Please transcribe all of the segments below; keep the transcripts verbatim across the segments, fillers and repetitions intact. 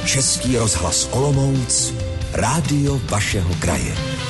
Český rozhlas Olomouc, rádio vašeho kraje.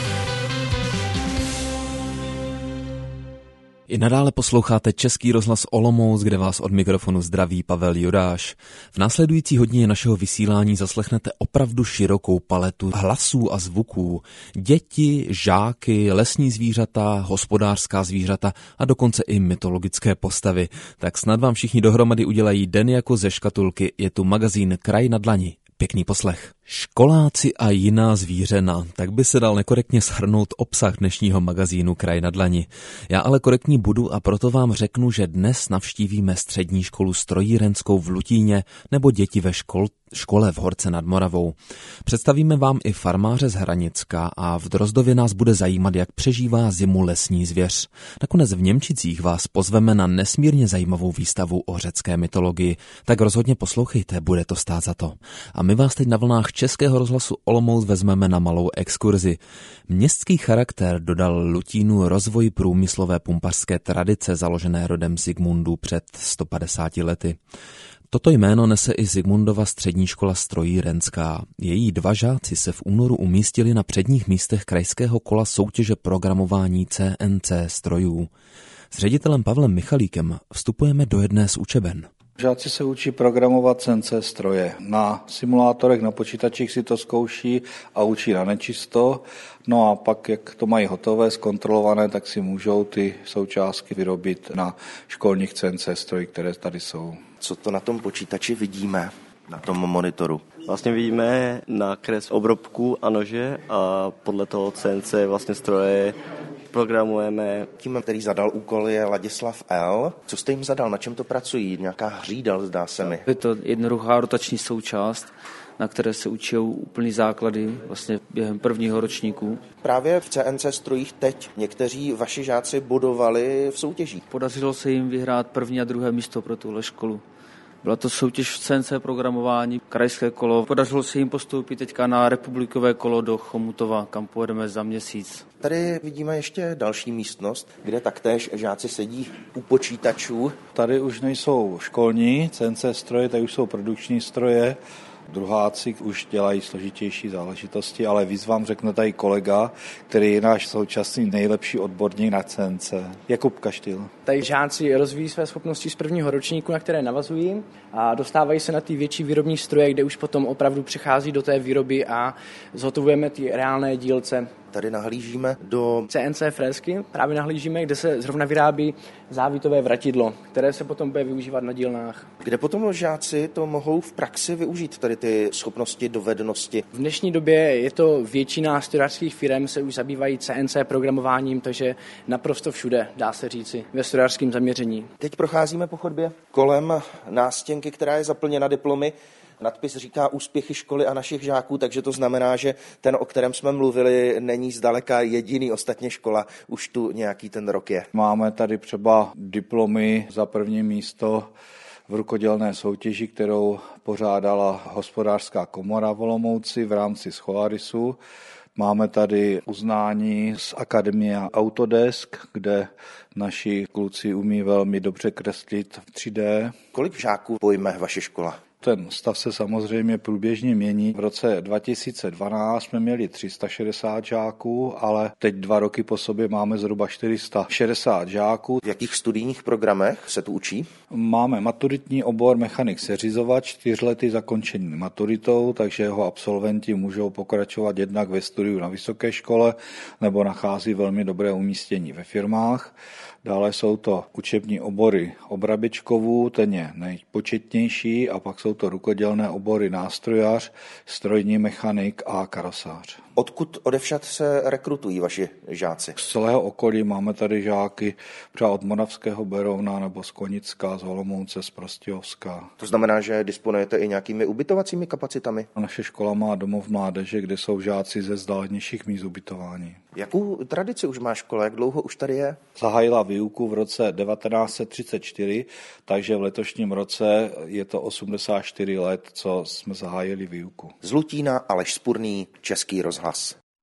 I nadále posloucháte Český rozhlas Olomouc, kde vás od mikrofonu zdraví Pavel Juráš. V následující hodině našeho vysílání zaslechnete opravdu širokou paletu hlasů a zvuků. Děti, žáky, lesní zvířata, hospodářská zvířata a dokonce i mytologické postavy. Tak snad vám všichni dohromady udělají den jako ze škatulky. Je tu magazín Kraj na dlani. Pěkný poslech. Školáci a jiná zvířena, tak by se dal nekorektně shrnout obsah dnešního magazínu Kraj na dlani. Já ale korektní budu a proto vám řeknu, že dnes navštívíme střední školu strojírenskou v Lutíně nebo děti ve škol, škole v Horce nad Moravou. Představíme vám i farmáře z Hranicka a v Drozdově nás bude zajímat, jak přežívá zimu lesní zvěř. Nakonec v Němčicích vás pozveme na nesmírně zajímavou výstavu o řecké mytologii, tak rozhodně poslouchejte, bude to stát za to. A my vás teď na vlnách Českého rozhlasu Olomouc vezmeme na malou exkurzi. Městský charakter dodal Lutínu rozvoj průmyslové pumpařské tradice založené rodem Zikmundů před sto padesáti lety. Toto jméno nese i Zikmundova střední škola strojírenská. Její dva žáci se v únoru umístili na předních místech krajského kola soutěže programování C N C strojů. S ředitelem Pavlem Michalíkem vstupujeme do jedné z učeben. Žáci se učí programovat C N C stroje. Na simulátorech, na počítačích si to zkouší a učí na nečisto. No a pak, jak to mají hotové, zkontrolované, tak si můžou ty součástky vyrobit na školních C N C strojích, které tady jsou. Co to na tom počítači vidíme, na tom monitoru? Vlastně vidíme nákres obrobků a nože a podle toho C N C vlastně stroje programujeme. Tím, který zadal úkol, je Ladislav L. Co jste jim zadal, na čem to pracují? Nějaká hřídel, zdá se mi. Je to jednoduchá rotační součást, na které se učí úplný základy vlastně během prvního ročníku. Právě v C N C strojích teď někteří vaši žáci budovali v soutěžích. Podařilo se jim vyhrát první a druhé místo pro tuhle školu. Byla to soutěž v C N C programování, krajské kolo. Podařilo se jim postoupit teďka na republikové kolo do Chomutova, kam pojedeme za měsíc. Tady vidíme ještě další místnost, kde taktéž žáci sedí u počítačů. Tady už nejsou školní C N C stroje, tady už jsou produkční stroje. Druháci už dělají složitější záležitosti, ale víc vám řekne tady kolega, který je náš současný nejlepší odborník na C N C. Jakub Kaštyl. Tady žáci rozvíjí své schopnosti z prvního ročníku, na které navazují a dostávají se na ty větší výrobní stroje, kde už potom opravdu přechází do té výroby a zhotovujeme ty reálné dílce. Tady nahlížíme do C N C frézky, právě nahlížíme, kde se zrovna vyrábí závitové vratidlo, které se potom bude využívat na dílnách. Kde potom žáci to mohou v praxi využít, tady ty schopnosti, dovednosti? V dnešní době je to většina strojářských firm se už zabývají C N C programováním, takže naprosto všude, dá se říci, ve strojářském zaměření. Teď procházíme po chodbě kolem nástěnky, která je zaplněna diplomy. Nadpis říká úspěchy školy a našich žáků, takže to znamená, že ten, o kterém jsme mluvili, není zdaleka jediný. Ostatně škola už tu nějaký ten rok je. Máme tady třeba diplomy za první místo v rukodělné soutěži, kterou pořádala hospodářská komora v Olomouci v rámci Scholarisu. Máme tady uznání z Akademie Autodesk, kde naši kluci umí velmi dobře kreslit v tři dé. Kolik žáků pojme vaše škola? Ten stav se samozřejmě průběžně mění. V roce dva tisíce dvanáct jsme měli tři sta šedesát žáků, ale teď dva roky po sobě máme zhruba čtyři sta šedesát žáků. V jakých studijních programech se tu učí? Máme maturitní obor mechanik seřizovač, čtyřletý zakončený maturitou, takže jeho absolventi můžou pokračovat jednak ve studiu na vysoké škole nebo nachází velmi dobré umístění ve firmách. Dále jsou to učební obory obrabičkovů, ten je nejpočetnější, a pak jsou to rukodělné obory nástrojař, strojní mechanik a karosář. Odkud odevšad se rekrutují vaši žáci? Z celého okolí máme tady žáky třeba od Moravského Berouna nebo z Konicka, z Olomouce, z Prostějovska. To znamená, že disponujete i nějakými ubytovacími kapacitami? Naše škola má domov mládeže, kde jsou žáci ze vzdálenějších míst ubytování. Jakou tradici už má škola? Jak dlouho už tady je? Zahájila výuku v roce devatenáct set třicet čtyři, takže v letošním roce je to osmdesát čtyři let, co jsme zahájili výuku. Z Lutína Aleš Spurný, Český rozhlas.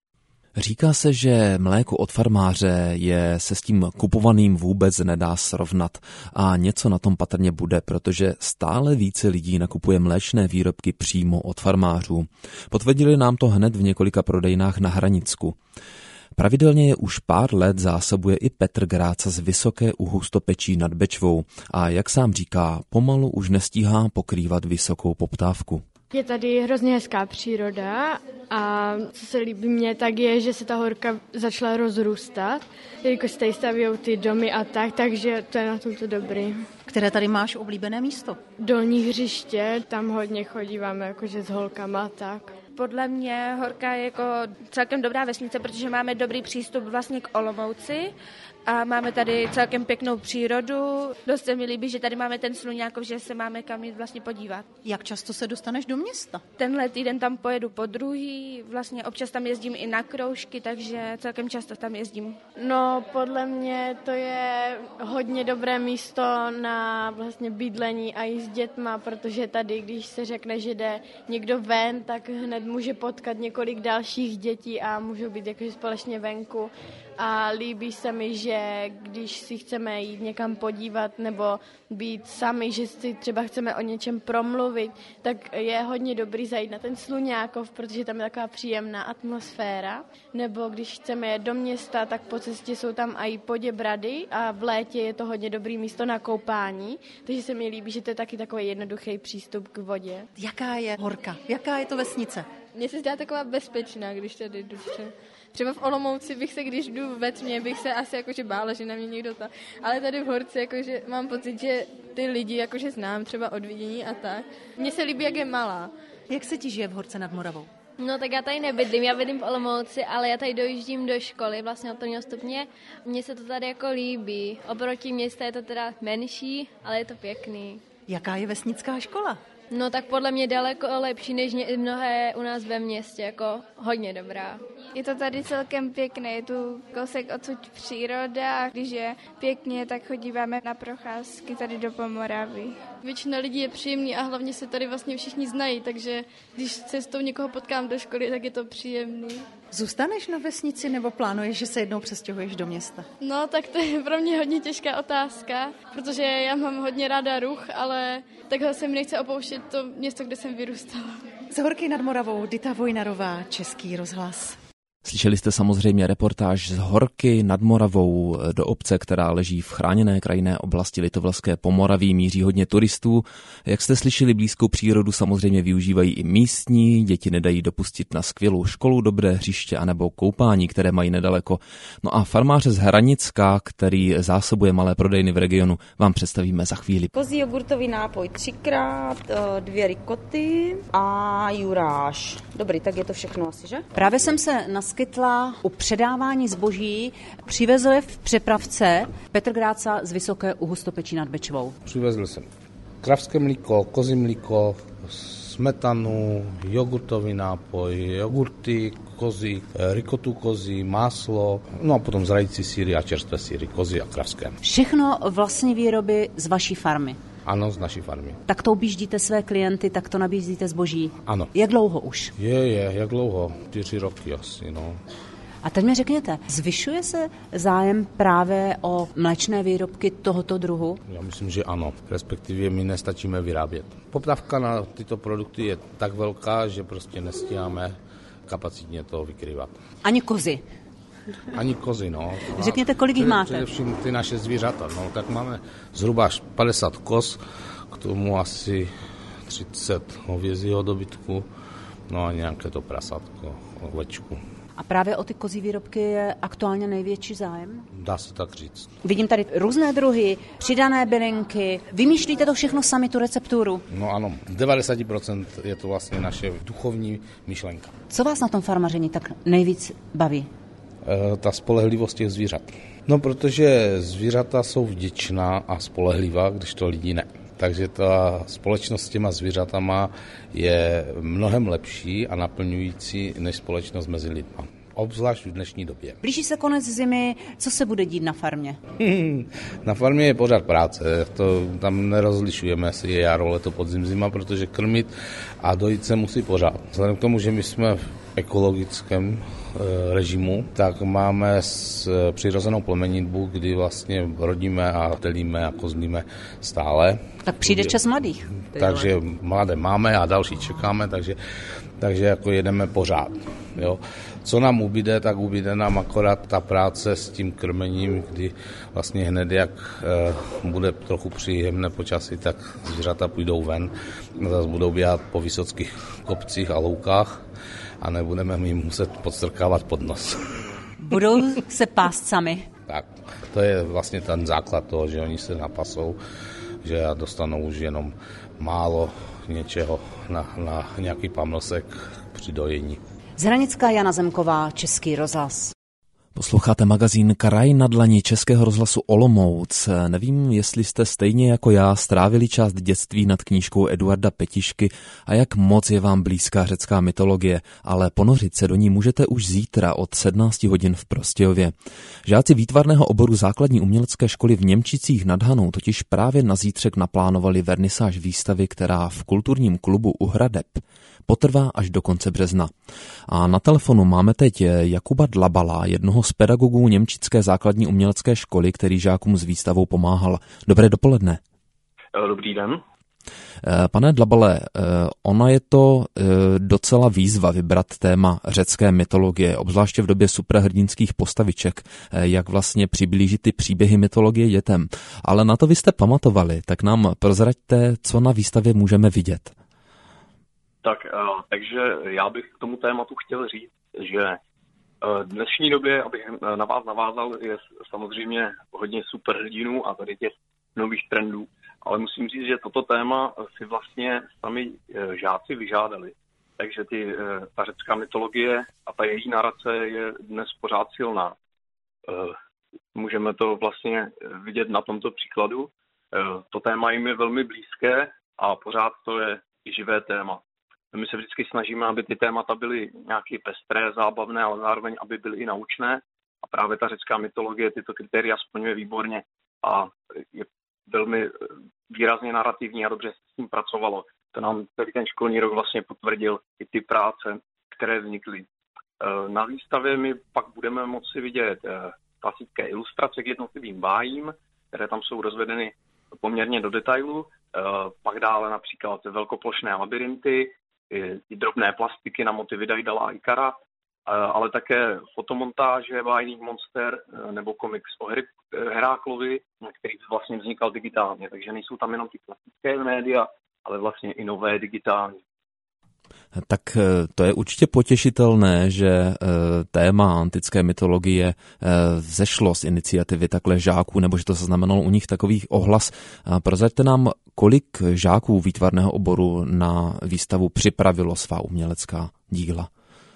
Říká se, že mléko od farmáře je se s tím kupovaným vůbec nedá srovnat a něco na tom patrně bude, protože stále více lidí nakupuje mléčné výrobky přímo od farmářů. Potvrdili nám to hned v několika prodejnách na Hranicku. Pravidelně je už pár let zásobuje i Petr Gráca z Vysoké u Hustopečí nad Bečvou a jak sám říká, pomalu už nestíhá pokrývat vysokou poptávku. Je tady hrozně hezká příroda a co se líbí mně, tak je, že se ta horka začala rozrůstat, jelikož tady staví ty domy a tak, takže to je na tomto dobrý. Které tady máš oblíbené místo? Dolní hřiště, tam hodně chodíváme jakože s holkama a tak. Podle mě Horka je jako celkem dobrá vesnice, protože máme dobrý přístup vlastně k Olomouci a máme tady celkem pěknou přírodu. Dost se mi líbí, že tady máme ten Sluňákov, že se máme kam jít vlastně podívat. Jak často se dostaneš do města? Tenhle týden tam pojedu po druhý, vlastně občas tam jezdím i na kroužky, takže celkem často tam jezdím. No, podle mě to je hodně dobré místo na vlastně bydlení a i s dětma, protože tady, když se řekne, že jde někdo ven, tak hned může potkat několik dalších dětí a můžou být jakože společně venku. A líbí se mi, že když si chceme jít někam podívat nebo být sami, že si třeba chceme o něčem promluvit, tak je hodně dobrý zajít na ten Sluňákov, protože tam je taková příjemná atmosféra. Nebo když chceme jet do města, tak po cestě jsou tam i Poděbrady a v létě je to hodně dobrý místo na koupání, takže se mi líbí, že to je taky takový jednoduchý přístup k vodě. Jaká je Horka? Jaká je to vesnice? Mně se zdá taková bezpečná, když tady jdu. Třeba v Olomouci bych se, když jdu ve tmě, bych se asi jakože bála, že na mě někdo ta. Ale tady v Horce jakože mám pocit, že ty lidi jakože znám třeba od vidění a tak. Mně se líbí, jak je malá. Jak se ti žije v Horce nad Moravou? No tak já tady nebydlím, já bydlím v Olomouci, ale já tady dojíždím do školy, vlastně od prvního stupně. Mně se to tady jako líbí. Oproti města je to teda menší, ale je to pěkný. Jaká je vesnická škola? No tak podle mě daleko lepší než mnohé u nás ve městě, jako hodně dobrá. Je to tady celkem pěkné, je tu kousek odsud příroda a když je pěkně, tak chodíváme na procházky tady do Pomoravy. Většina lidí je příjemný a hlavně se tady vlastně všichni znají, takže když cestou někoho potkám do školy, tak je to příjemný. Zůstaneš na vesnici nebo plánuješ, že se jednou přestěhuješ do města? No tak to je pro mě hodně těžká otázka, protože já mám hodně ráda ruch, ale takhle se mi nechce opouštět to město, kde jsem vyrůstala. Z Horky nad Moravou, Dita Vojnarová, Český rozhlas. Slyšeli jste samozřejmě reportáž z Horky nad Moravou. Do obce, která leží v chráněné krajinné oblasti Litovlské Pomoraví, míří hodně turistů. Jak jste slyšeli, blízkou přírodu samozřejmě využívají i místní, děti nedají dopustit na skvělou školu, dobré hřiště anebo koupání, které mají nedaleko. No a farmáře z Hranicka, který zásobuje malé prodejny v regionu, vám představíme za chvíli. Kozí jogurtový nápoj třikrát, dvě rikoty a juráš. Dobrý, tak je to všechno asi, že? Právě jsem se naskytla u předávání zboží. Přivezl je v přepravce Petr Gráca z Vysoké u Hustopečí nad Bečvou. Přivezl jsem kravské mlíko, kozí mlíko, smetanu, jogurtový nápoj, jogurty kozí, rikotu kozí, máslo, no a potom zrající sýry a čerstvé sýry, kozí a kravské. Všechno vlastní výroby z vaší farmy. Ano, z naší farmy. Tak to objíždíte své klienty, tak to nabízíte zboží? Ano. Jak dlouho už? Je, je, jak dlouho? Čtyři roky asi, no. A teď mi řekněte, zvyšuje se zájem právě o mléčné výrobky tohoto druhu? Já myslím, že ano, respektive my nestačíme vyrábět. Poptávka na tyto produkty je tak velká, že prostě nestíháme kapacitně to vykrývat. Ani kozy? Ani kozy, no. Řekněte, kolik jich máte? Především ty naše zvířata, no, tak máme zhruba až padesát koz, k tomu asi třicet hovězího dobytku, no a nějaké to prasátko, ovečku. A právě o ty kozí výrobky je aktuálně největší zájem? Dá se tak říct. Vidím tady různé druhy, přidané bylinky. Vymýšlíte to všechno sami, tu recepturu? No ano, devadesát procent je to vlastně naše duchovní myšlenka. Co vás na tom farmaření tak nejvíc baví? E, ta spolehlivost těch zvířat. No, protože zvířata jsou vděčná a spolehlivá, když to lidi ne. Takže ta společnost s těma zvířatama je mnohem lepší a naplňující než společnost mezi lidma. obzvlášť v dnešní době. Blíží se konec zimy, co se bude dít na farmě? Na farmě je pořád práce, to tam nerozlišujeme, jestli je jaro, leto, podzim, zima, protože krmit a dojít se musí pořád. Vzhledem k tomu, že my jsme v ekologickém e, režimu, tak máme s, přirozenou plemenitbu, kdy vlastně rodíme a telíme a kozlíme stále. Tak přijde čas mladých. Takže mladé máme a další čekáme, takže, takže jako jedeme pořád. Jo. Co nám ubyde, tak ubyde nám akorát ta práce s tím krmením, kdy vlastně hned jak e, bude trochu příjemné počasí, tak zvířata půjdou ven, zase budou běhat po vysokých kopcích a loukách a nebudeme jim muset podstrkávat pod nos. Budou se pást sami? Tak, to je vlastně ten základ toho, že oni se napasou, že dostanou už jenom málo něčeho na, na nějaký pamlsek při dojení. Z Hranická Jana Zemková, Český rozhlas. Posloucháte magazín Kraj na dlani Českého rozhlasu Olomouc. Nevím, jestli jste stejně jako já strávili část dětství nad knížkou Eduarda Petišky a jak moc je vám blízká řecká mytologie, ale ponořit se do ní můžete už zítra od sedmnáct hodin v Prostějově. Žáci výtvarného oboru základní umělecké školy v Němčicích nad Hanou totiž právě na zítřek naplánovali vernisáž výstavy, která v kulturním klubu u Hradeb potrvá až do konce března. A na telefonu máme teď Jakuba Dlabala, jednoho z pedagogů Němčické základní umělecké školy, který žákům s výstavou pomáhal. Dobré dopoledne. Dobrý den. Pane Dlabale, ona je to docela výzva vybrat téma řecké mytologie, obzvláště v době superhrdinských postaviček, jak vlastně přiblížit ty příběhy mytologie dětem. Ale na to vy jste pamatovali, tak nám prozraďte, co na výstavě můžeme vidět. Tak, takže já bych k tomu tématu chtěl říct, že v dnešní době, abych na vás navázal, je samozřejmě hodně superhrdinů a tady těch nových trendů, ale musím říct, že toto téma si vlastně sami žáci vyžádali. Takže ty, ta řecká mytologie a ta její narace je dnes pořád silná. Můžeme to vlastně vidět na tomto příkladu. To téma jim je velmi blízké a pořád to je i živé téma. My se vždycky snažíme, aby ty témata byly nějaké pestré, zábavné, ale zároveň, aby byly i naučné. A právě ta řecká mytologie tyto kritéria splňuje výborně a je velmi výrazně narrativní a dobře se s tím pracovalo. To nám celý ten školní rok vlastně potvrdil i ty práce, které vznikly. Na výstavě my pak budeme moci vidět klasické ilustrace k jednotlivým bájím, které tam jsou rozvedeny poměrně do detailu. Pak dále například velkoplošné labirinty, i drobné plastiky na motivy Daidala a Ikara, ale také fotomontáže bájných monster nebo komiks o Heráklovi, který vlastně vznikal digitálně. Takže nejsou tam jenom ty klasické média, ale vlastně i nové digitální. Tak to je určitě potěšitelné, že téma antické mytologie vzešlo z iniciativy takhle žáků, nebo že to znamenalo u nich takových ohlas. Prozraďte nám, kolik žáků výtvarného oboru na výstavu připravilo svá umělecká díla?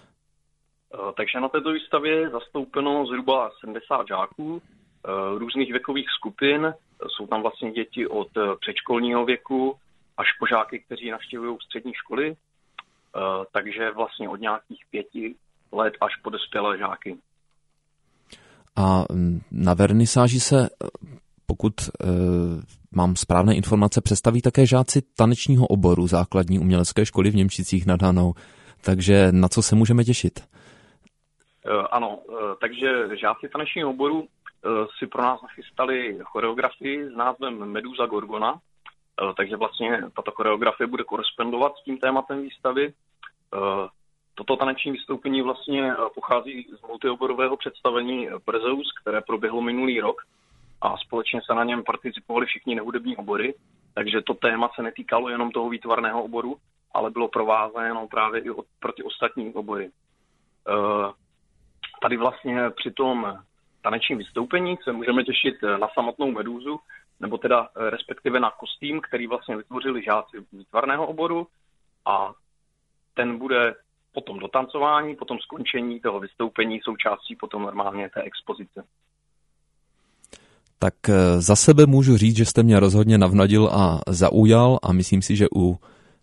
Takže na této výstavě je zastoupeno zhruba sedmdesát žáků různých věkových skupin. Jsou tam vlastně děti od předškolního věku až po žáky, kteří navštěvují střední školy. Takže vlastně od nějakých pěti let až po dospělé žáky. A na vernisáži se, pokud e, mám správné informace, představí také žáci tanečního oboru základní umělecké školy v Němčicích nad Hanou. Takže na co se můžeme těšit? E, ano, e, takže žáci tanečního oboru e, si pro nás nachystali choreografii s názvem Medusa Gorgona. Takže vlastně tato choreografie bude korespondovat s tím tématem výstavy. Toto taneční vystoupení vlastně pochází z multioborového představení Perseus, které proběhlo minulý rok a společně se na něm participovali všichni nehudební obory. Takže to téma se netýkalo jenom toho výtvarného oboru, ale bylo provázáno právě i pro ty ostatní obory. Tady vlastně při tom tanečním vystoupení se můžeme těšit na samotnou Medúzu, nebo teda respektive na kostým, který vlastně vytvořili žáci výtvarného oboru a ten bude potom do tancování, potom skončení toho vystoupení součástí potom normálně té expozice. Tak za sebe můžu říct, že jste mě rozhodně navnadil a zaujal a myslím si, že u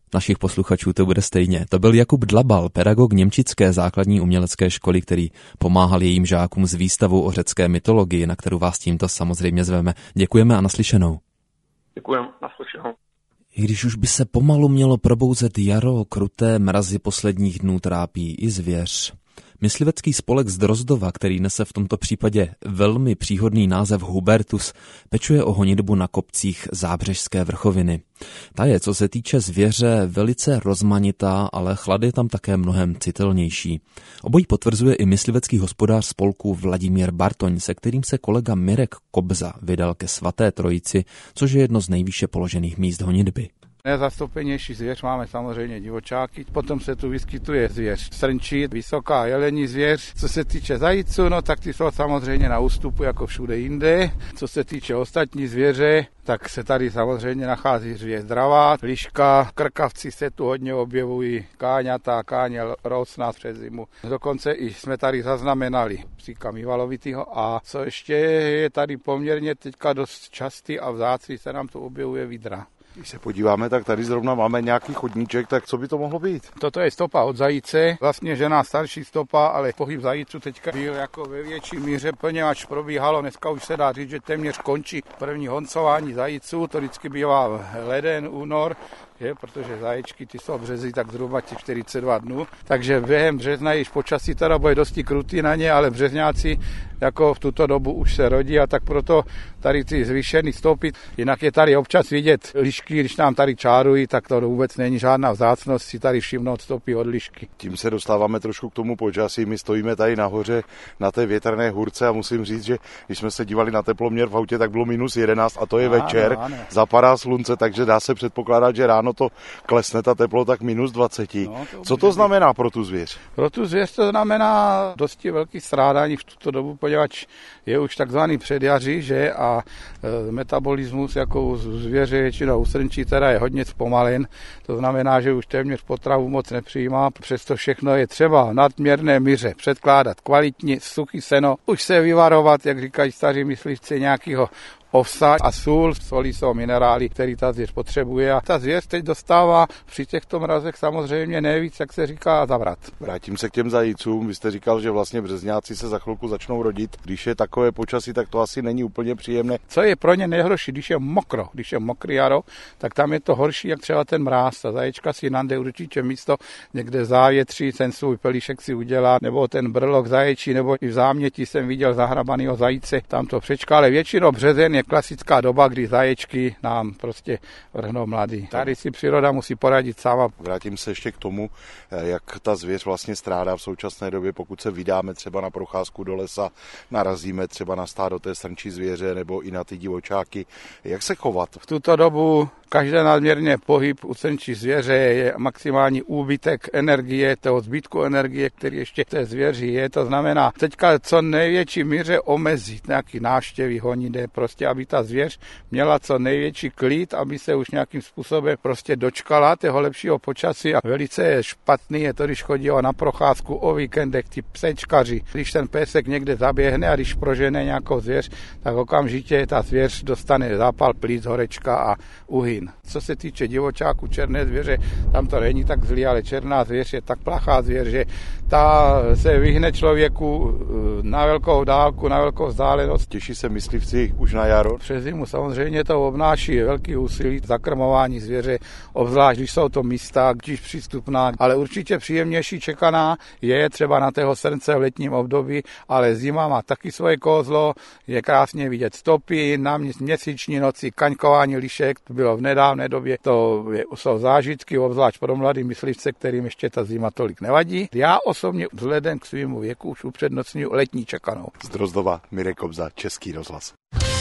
Našich posluchačů to bude stejně. To byl Jakub Dlabal, pedagog Němčické základní umělecké školy, který pomáhal jejím žákům s výstavou o řecké mytologii, na kterou vás tímto samozřejmě zveme. Děkujeme a naslyšenou. Děkujeme, naslyšenou. I když už by se pomalu mělo probouzet jaro, kruté mrazy posledních dnů trápí i zvěř. Myslivecký spolek z Drozdova, který nese v tomto případě velmi příhodný název Hubertus, pečuje o honitbu na kopcích Zábřežské vrchoviny. Ta je, co se týče zvěře, velice rozmanitá, ale chlad je tam také mnohem citelnější. Obojí potvrzuje i myslivecký hospodář spolku Vladimír Bartoň, se kterým se kolega Mirek Kobza vydal ke Svaté Trojici, což je jedno z nejvýše položených míst honitby. Nejzastoupenější zvěř máme samozřejmě divočáky, potom se tu vyskytuje zvěř srnčí, vysoká jelení zvěř. Co se týče zajíců, no tak ty jsou samozřejmě na ústupu jako všude jinde. Co se týče ostatní zvěře, tak se tady samozřejmě nachází zvěř dravá, liška, krkavci se tu hodně objevují, káňata, káně rosná přes zimu. Dokonce i jsme tady zaznamenali psíka mývalovitýho a co ještě je tady poměrně teďka dost častý a vzácný se nám tu objevuje vydra. Když se podíváme, tak tady zrovna máme nějaký chodníček, tak co by to mohlo být? Toto je stopa od zajíce, vlastně žena starší stopa, ale pohyb zajíců teďka byl jako ve větší míře plně, až probíhalo. Dneska už se dá říct, že téměř končí první honcování zajíců, to vždycky bývá leden, únor, je, protože zaječky ty jsou březí tak zhruba těch čtyřicet dva dnů, takže během března již počasí teda bude dosti krutý na ně, ale březňáci jako v tuto dobu už se rodí a tak proto tady ty zvýšený stoupy. Jinak je tady občas vidět lišky, když nám tady čárují, tak to vůbec není žádná vzácnost si tady všimnout stopy od lišky. Tím se dostáváme trošku k tomu počasí. My stojíme tady nahoře na té větrné hůrce a musím říct, že když jsme se dívali na teploměr v autě, tak bylo minus jedenáct a to je ano, večer. Ano. Zapadá slunce, takže dá se předpokládat, že ráno to klesne ta teplota k minus dvacet. No, to Co to znamená pro tu zvěř? Pro tu zvěř to znamená dosti velký strádání v tuto dobu, poněvadž je už takzvaný předjaří, že a e, metabolismus jako u zvěře, většinou u srnčí teda je hodně zpomalen. To znamená, že už téměř potravu moc nepřijímá. Přesto všechno je třeba v nadměrné míře předkládat kvalitní suchý seno. Už se vyvarovat, jak říkají staří myslivci, nějakého ovsa a sůl. Soli jsou minerály, které ta zvěř potřebuje. A ta zvěř teď dostává při těchto mrazech samozřejmě nejvíc, jak se říká, zavrat. Vrátím se k těm zajícům. Vy jste říkal, že vlastně březňáci se za chvilku začnou rodit. Když je takové počasí, tak to asi není úplně příjemné. Co je pro ně nejhorší, když je mokro, když je mokrý jaro, tak tam je to horší, jak třeba ten mráz. Ta zaječka si najde určitě místo, někde závětří, ten svůj pelíšek si udělá, nebo ten brlok zaječí, nebo i v záměti jsem viděl zahrabanýho zajíce, tam to přečká, ale většinou březen je klasická doba, kdy zaječky nám prostě vrhnou mladý. Tady si příroda musí poradit sama. Vrátím se ještě k tomu, jak ta zvěř vlastně strádá v současné době, pokud se vydáme třeba na procházku do lesa, narazíme třeba na stádo té srnčí zvěře nebo i na ty divočáky. Jak se chovat? V tuto dobu každé nadměrně pohyb u srnčí zvěře je maximální úbytek energie, toho zbytku energie, který ještě v té zvěři je. To znamená teďka co největší míře omezit nějaký návštěvy, honiteb, prostě aby ta zvěř měla co největší klid, aby se už nějakým způsobem prostě dočkala toho lepšího počasí. A velice špatný je to, když chodí na procházku o víkendech, ty psečkaři. Když ten pések někde zaběhne a když prožene nějakou zvěř, tak okamžitě ta zvěř dostane zápal plic, horečka a uhyn. Co se týče divočáku, černé zvěře, tam to není tak zlý, ale černá zvěř je tak plachá zvěř, že ta se vyhne člověku na velkou dálku, na velkou vzdálenost. Těší se myslivci už na jaro? Přes zimu samozřejmě to obnáší velký úsilí zakrmování zvěře, obzvlášť když jsou to místa, když přístupná, ale určitě příjemnější čekaná je třeba na tého srnce v letním období, ale zima má taky svoje kouzlo, je krásně vidět stopy, na měsíční noci kaňkování lišek, to bylo v nedávné době, to je, jsou zážitky, obzvlášť pro mladý myslivce, kterým ještě ta zima tolik nevadí. Já osobně vzhledem k svému věku už upřednostňuji letní čekanou. Z Drozdova Mirek Kobza, Český rozhlas.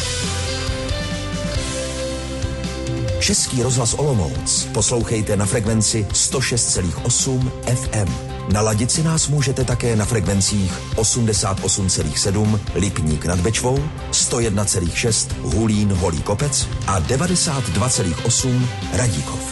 Český rozhlas Olomouc poslouchejte na frekvenci sto šest celá osm F M. Naladit si nás můžete také na frekvencích osmdesát osm celá sedm Lipník nad Bečvou, sto jedna celá šest Hulín Holý Kopec a devadesát dva celá osm Radíkov.